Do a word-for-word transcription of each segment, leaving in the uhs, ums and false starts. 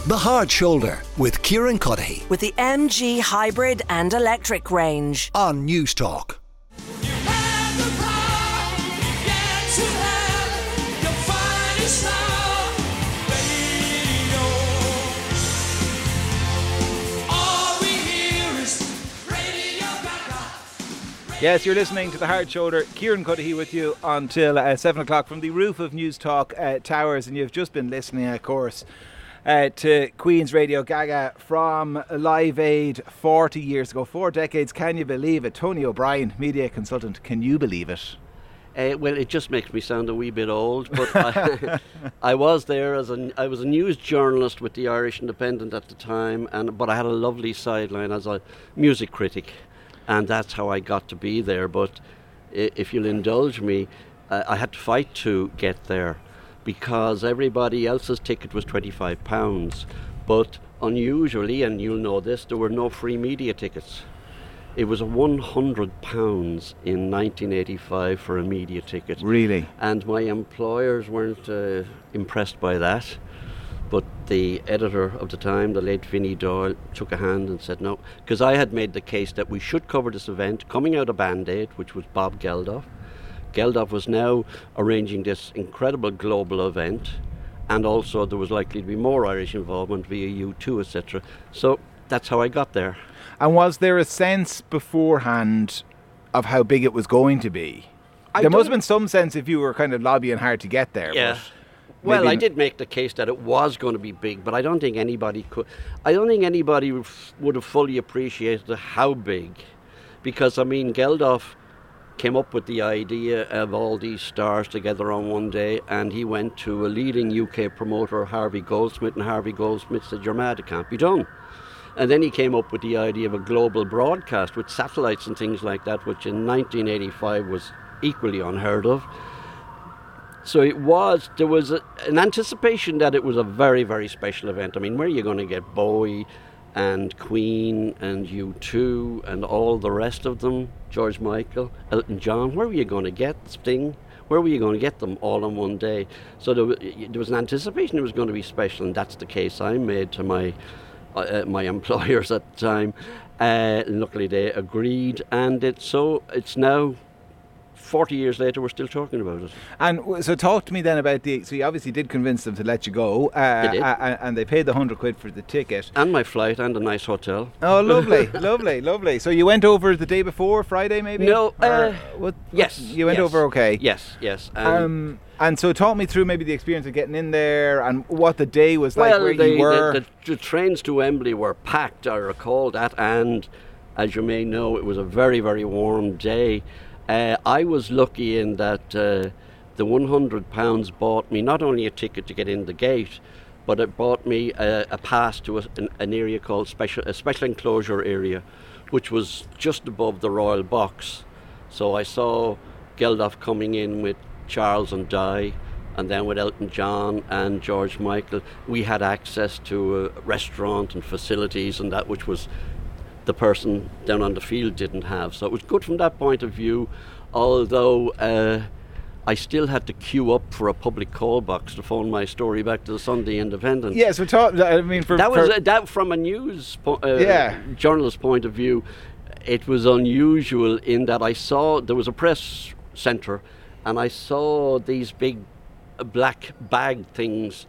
The Hard Shoulder with Kieran Cuddihy with the M G hybrid and electric range on News Talk. Yes, you're listening to The Hard Shoulder. Kieran Cuddihy with you until uh, seven o'clock from the roof of News Talk uh, Towers. And you've just been listening, of course, uh, to Queen's Radio Gaga from Live Aid forty years ago. Four decades, can you believe it? Tony O'Brien, media consultant, can you believe it? Uh, well, it just makes me sound a wee bit old, but I, I was there as a I was a news journalist with the Irish Independent at the time, and but I had a lovely sideline as a music critic. And that's how I got to be there. But if you'll indulge me, uh, I had to fight to get there because everybody else's ticket was twenty-five pounds. But unusually, and you'll know this, there were no free media tickets. It was one hundred pounds in nineteen eighty-five for a media ticket. Really? And my employers weren't uh, impressed by that. But the editor of the time, the late Vinnie Doyle, took a hand and said no, because I had made the case that we should cover this event coming out of Band Aid, which was Bob Geldof. Geldof was now arranging this incredible global event, and also there was likely to be more Irish involvement via U two, et cetera. So that's how I got there. And was there a sense beforehand of how big it was going to be? I there must have been some sense if you were kind of lobbying hard to get there. Yeah. But Well, Maybe I did make the case that it was going to be big, but I don't think anybody could. I don't think anybody would have fully appreciated how big, because I mean, Geldof came up with the idea of all these stars together on one day, and he went to a leading U K promoter, Harvey Goldsmith, and Harvey Goldsmith said, "You're mad, it can't be done." And then he came up with the idea of a global broadcast with satellites and things like that, which in nineteen eighty-five was equally unheard of. So it was, there was a, an anticipation that it was a very, very special event. I mean, where are you going to get Bowie and Queen and U two and all the rest of them, George Michael, Elton John, where were you going to get Sting? Where were you going to get them all on one day? So there was, there was an anticipation it was going to be special, and that's the case I made to my uh, my employers at the time. Uh, luckily they agreed, and it's so it's now forty years later, we're still talking about it. And w- so talk to me then about the, so you obviously did convince them to let you go. Uh, They did. Uh, and they paid the hundred quid for the ticket. And my flight and a nice hotel. Oh, lovely, lovely, lovely. So you went over the day before, Friday maybe? No, Or uh, what, what- yes. You went yes, over okay? Yes, yes. Um, Um, and so talk me through maybe the experience of getting in there and what the day was like, well, where the, you were. The, the, the trains to Wembley were packed, I recall that, and as you may know, it was a very, very warm day. Uh, I was lucky in that uh, the one hundred pounds bought me not only a ticket to get in the gate, but it bought me a, a pass to a, an, an area called special, a special enclosure area, which was just above the Royal Box. So I saw Geldof coming in with Charles and Di, and then with Elton John and George Michael. We had access to a restaurant and facilities and that, which was the person down on the field didn't have. So it was good from that point of view, although uh, I still had to queue up for a public call box to phone my story back to the Sunday Independent. Yeah, so talk, I mean, for... That was for uh, that from a news po- uh, Yeah. journalist point of view, it was unusual in that I saw, there was a press centre, and I saw these big uh, black bag things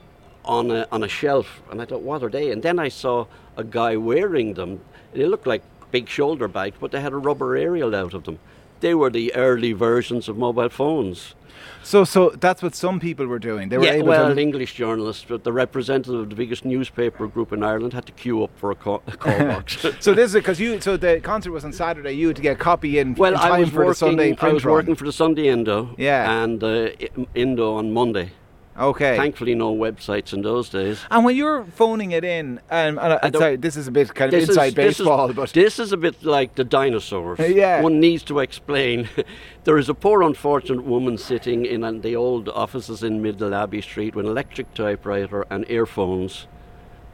on a, on a shelf, and I thought, what are they? And then I saw a guy wearing them. They looked like big shoulder bags, but they had a rubber aerial out of them. They were the early versions of mobile phones. So so that's what some people were doing. They were Yeah, able well, to... English journalists, but the representative of the biggest newspaper group in Ireland had to queue up for a call, a call box. So this is because you. So the concert was on Saturday. You had to get a copy in, Well, in I time was for the Sunday working. print I was run. working for the Sunday Indo. Yeah. And uh, I- Indo on Monday. Okay. Thankfully, no websites in those days. And when you're phoning it in, um, and I, I don't- sorry, this is a bit kind of This inside is, this baseball, is, but this is a bit like the dinosaurs. Yeah. One needs to explain. There is a poor unfortunate woman sitting in uh, the old offices in Middle Abbey Street with an electric typewriter and earphones,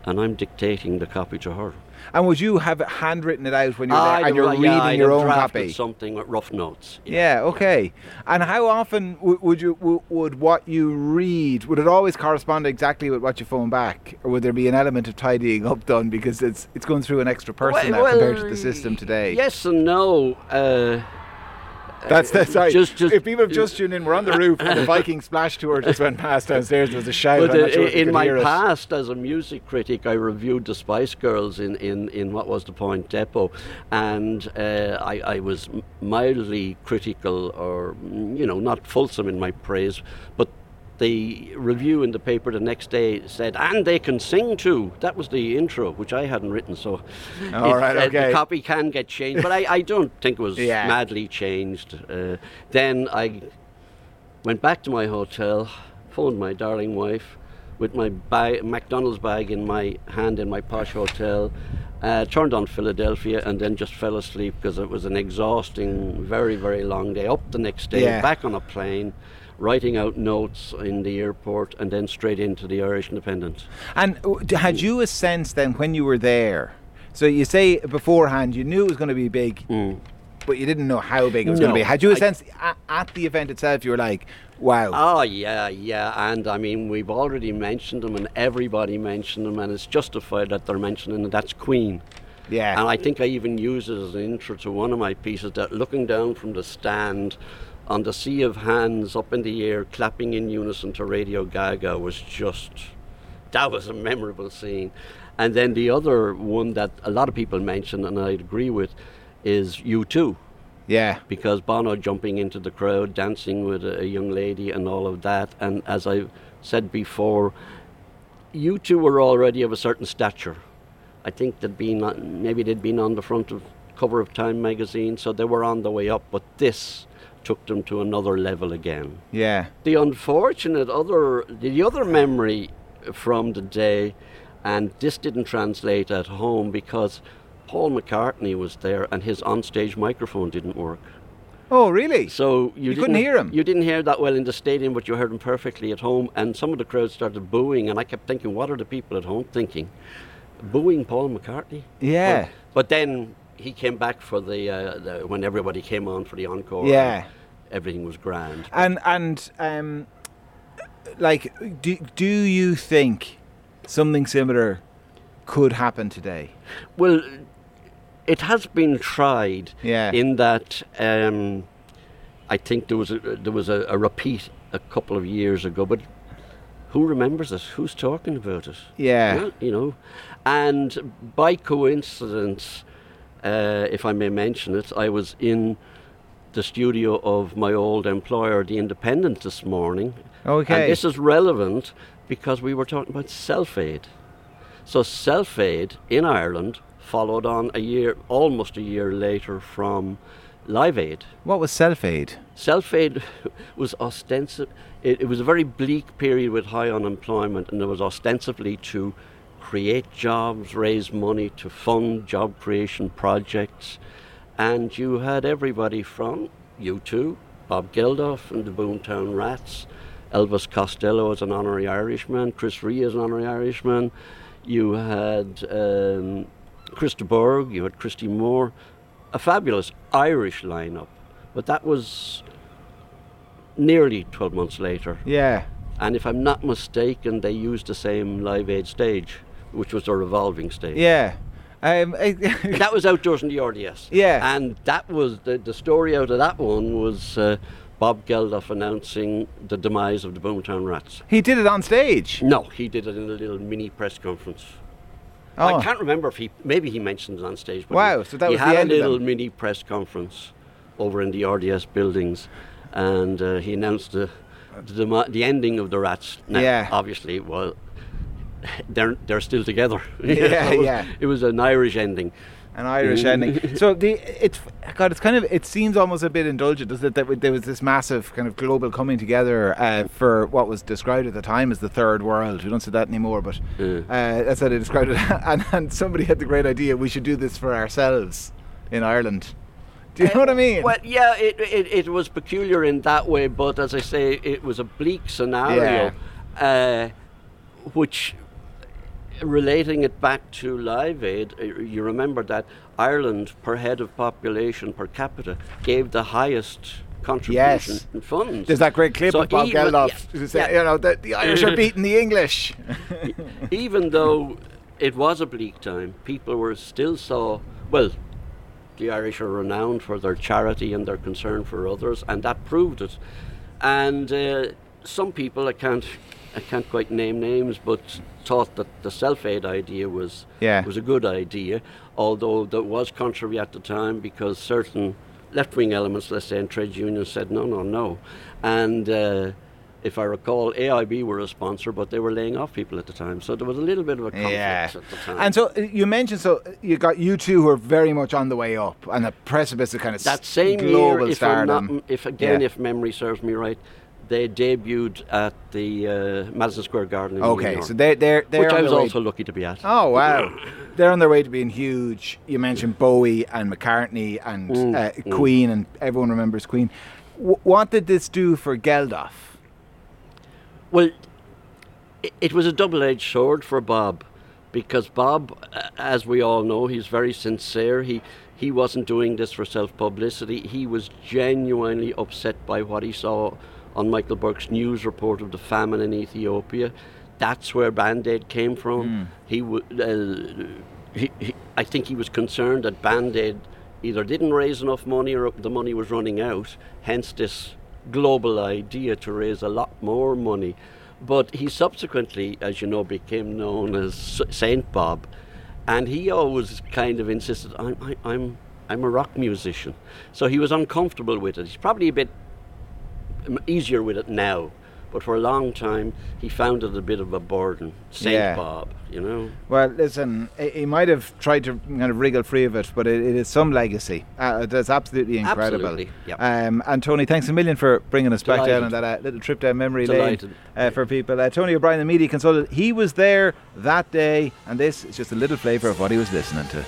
and I'm dictating the copy to her. And would you have handwritten it out when you're I'd there and you're have- reading yeah, I'd your have own drafted copy? something with rough notes. Yeah, okay. And how often w- would you w- would what you read, would it always correspond exactly with what you phone back, or would there be an element of tidying up done because it's it's going through an extra person now compared to the system today? Yes and no. Uh, That's that's sorry. Just- just- if people have just tuned in, we're on the roof and the Viking splash tour just went past downstairs. There was a shout. But I'm uh, not sure if you in could my hear it. past as a music critic, I reviewed the Spice Girls in, in, in what was the Point Depot, and uh, I, I was mildly critical, or mm, you know, not fulsome in my praise, but the review in the paper the next day said, and they can sing too. That was the intro, which I hadn't written, so All it- right, uh, okay. the copy can get changed, but I, I don't think it was Yeah. madly changed. Uh, then I went back to my hotel, phoned my darling wife with my bag, McDonald's bag in my hand in my posh hotel, uh, turned on Philadelphia, and then just fell asleep because it was an exhausting, very, very long day. Up the next day, Yeah. back on a plane, writing out notes in the airport, and then straight into the Irish Independent. And uh, d- had you a sense then when you were there? So you say beforehand you knew it was going to be big, Mm. but you didn't know how big it was going No, to be. Had you a I- sense at, at the event itself? You were like, "Wow, Oh, yeah, yeah. And I mean, we've already mentioned them, and everybody mentioned them, and it's justified that they're mentioning it. That's Queen. yeah." And I think I even use it as an intro to one of my pieces, that looking down from the stand on the sea of hands up in the air, clapping in unison to Radio Gaga, was just, that was a memorable scene. And then the other one that a lot of people mention, and I'd agree with, is U two. yeah, Because Bono jumping into the crowd, dancing with a, a young lady and all of that. And as I said before, U two were already of a certain stature. I think they'd been on, maybe they'd been on the front of cover of Time magazine, so they were on the way up, but this took them to another level again. yeah, The unfortunate other, the other memory from the day, and this didn't translate at home because Paul McCartney was there and his onstage microphone didn't work. Oh, really? So you, You didn't couldn't hear him? You didn't hear that well in the stadium, but you heard him perfectly at home. And some of the crowd started booing, and I kept thinking, what are the people at home thinking? Booing Paul McCartney? Yeah. But, but then he came back for the, uh, the when everybody came on for the encore. Yeah. and everything was grand. And and um, like, do do you think something similar could happen today? Well, it has been tried. Yeah. In that, um, I think there was a, there was a, a repeat a couple of years ago, but who remembers it? Who's talking about it? Yeah. Well, you know, and by coincidence, uh, if I may mention it, I was in the studio of my old employer, The Independent, this morning. Okay. And this is relevant because we were talking about Self-Aid. So Self-Aid in Ireland followed on a year, almost a year later, from Live Aid. What was Self-Aid? Self-Aid was ostensive. It, it was a very bleak period with high unemployment, and it was ostensibly to create jobs, raise money to fund job creation projects. And you had everybody from U two, Bob Geldof and the Boomtown Rats, Elvis Costello as an honorary Irishman, Chris Ree as an honorary Irishman. You had um, Chris de Burgh, you had Christy Moore, a fabulous Irish lineup. But that was nearly twelve months later. Yeah. And if I'm not mistaken, they used the same Live Aid stage, which was a revolving stage. Yeah. Um, I- That was outdoors in the R D S. Yeah. And that was, the, the story out of that one was uh, Bob Geldof announcing the demise of the Boomtown Rats. he did it on stage. No, he did it in a little mini press conference. Oh. I can't remember if he, maybe he mentioned it on stage. But Wow, he, so that he was the had end a of little them. mini press conference over in the R D S buildings, and uh, he announced the, the demi- the ending of the Rats. Now, Yeah. obviously, well, they're they're still together. Yeah, it was, yeah. It was an Irish ending. An Irish ending. So the it's God. It's kind of it seems almost a bit indulgent, doesn't it? That there was this massive kind of global coming together uh, for what was described at the time as the third world. We don't say that anymore, but Yeah. uh, that's how they described it. and, and somebody had the great idea we should do this for ourselves in Ireland. Do you know what I mean? Well, yeah, it, it it was peculiar in that way, but as I say, it was a bleak scenario, uh, which relating it back to Live Aid, uh, you remember that Ireland, per head of population, per capita, gave the highest contribution Yes. in funds. There's that great clip So of Bob even- Geldof. yeah, who say, yeah. You know, the, the Irish are beating the English. Even though it was a bleak time, people were still saw, well, the Irish are renowned for their charity and their concern for others, and that proved it. And uh, some people, I can't, I can't quite name names, but thought that the self-aid idea was Yeah. was a good idea, although there was controversy at the time because certain left-wing elements, let's say, in trade unions said no, no, no. And uh, if I recall, A I B were a sponsor, but they were laying off people at the time. So there was a little bit of a conflict Yeah. at the time. And so uh, you mentioned, so uh, you got you two who are very much on the way up, and the precipice of kind of that s- same global year, if, I'm stardom. not, if again, Yeah. if memory serves me right, they debuted at the uh, Madison Square Garden in New Okay, York, so they're they're they're which on I was their way- also lucky to be at. Oh wow, they're on their way to being huge. You mentioned Bowie and McCartney and Mm, uh, mm. Queen, and everyone remembers Queen. W- what did this do for Geldof? Well, it, it was a double-edged sword for Bob, because Bob, uh, as we all know, he's very sincere. He he wasn't doing this for self-publicity. He was genuinely upset by what he saw on Michael Burke's news report of the famine in Ethiopia. That's where Band-Aid came from. He, w- uh, he, he, I think he was concerned that Band-Aid either didn't raise enough money or the money was running out, hence this global idea to raise a lot more money. But he subsequently, as you know, became known as Saint Bob, and he always kind of insisted, I'm, I, I'm, I'm a rock musician. So he was uncomfortable with it. He's probably a bit easier with it now, but for a long time he found it a bit of a burden. Saint Yeah. Bob, you know. Well, listen, he he might have tried to kind of wriggle free of it, but it, it is some legacy. Uh, that's absolutely incredible. Absolutely, yep. Um, and Tony, thanks a million for bringing us back down on Delighted. that uh, little trip down memory Delighted. lane uh, for people. Uh, Tony O'Brien, the media consultant, he was there that day, and this is just a little flavour of what he was listening to.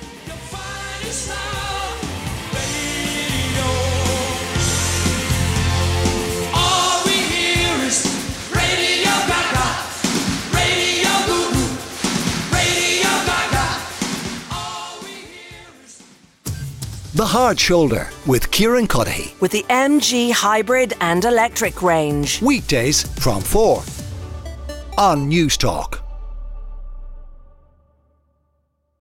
The Hard Shoulder with Kieran Cuddihy. With the M G hybrid and electric range. Weekdays from four on News Talk.